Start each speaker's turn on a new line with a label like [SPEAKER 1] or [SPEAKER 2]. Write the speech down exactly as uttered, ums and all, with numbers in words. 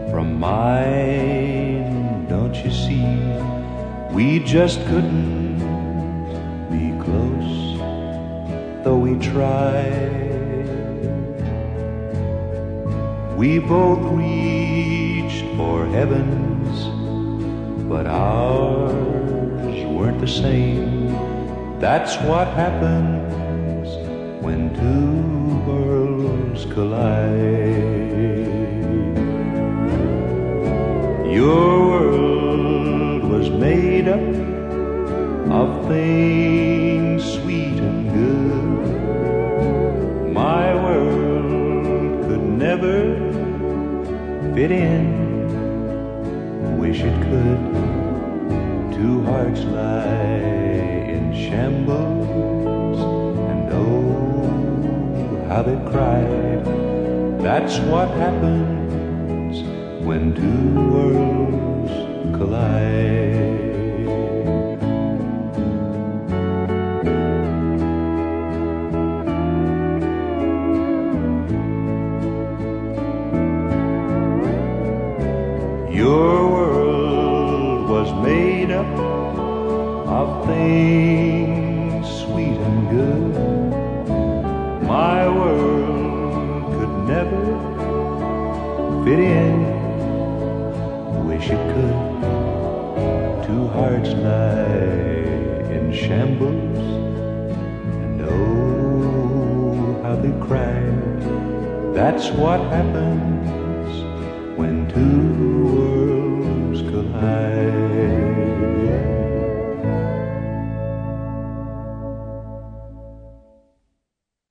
[SPEAKER 1] from mine. Don't you see, we just couldn't be close, though we tried. We both reached for heavens, but ours weren't the same. That's what happens when two worlds collide. Your world was made up of things sweet and good. My world could never fit in. Wish it could. Two hearts lie in shambles, and oh, how they cried. That's what happens when two worlds collide. Your world was made up of things sweet and good. My world could never fit in. Wish it could. Two hearts lie in shambles, and oh, how they cried. That's what happened